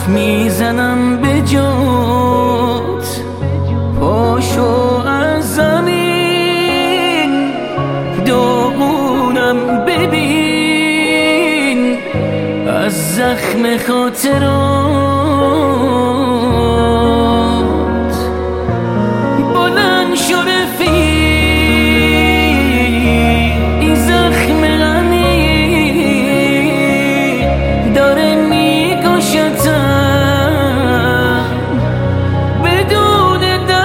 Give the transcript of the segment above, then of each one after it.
میزنم به جات، پاشو از زمین، داغونم ببین از زخم خاطرات. بلند شو رفیق، این زخم غمی داره میکشتم بدون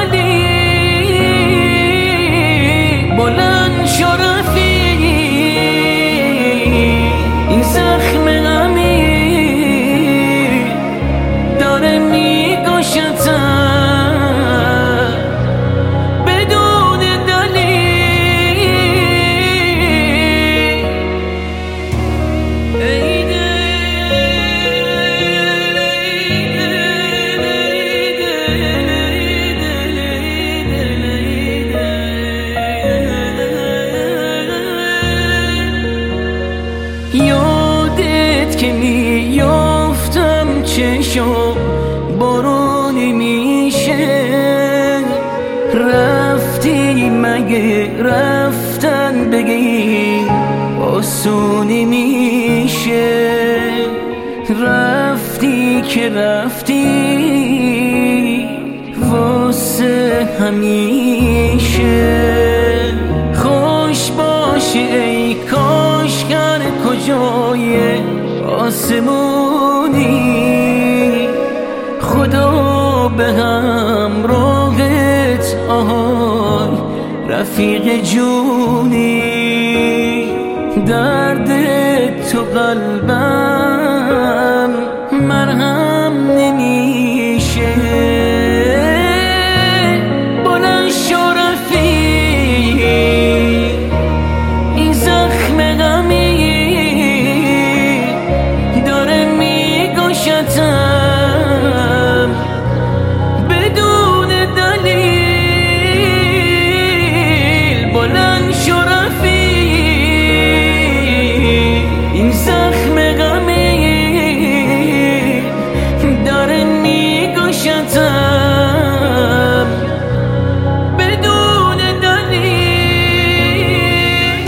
دلیل. بلند شو رفیق، این زخم غمی داره میکشتم بدون دلیل. یادت که میافتم چشم بارونی میشه، رفتی مگه رفتن بگی آسونی میشه؟ رفتی که رفتی واسه همیشه. خوش باشی ای کاشگر کجای آسمونی، خدا به همراهت آهای رفیق جونی. درد تو قلبم مرهم نمیشه. بلند شو رفیق، این زخم غمی داره میکشتم بدون دلیل. بلند شو رفیق، این زخم غمی داره میکشتم بدون دلیل.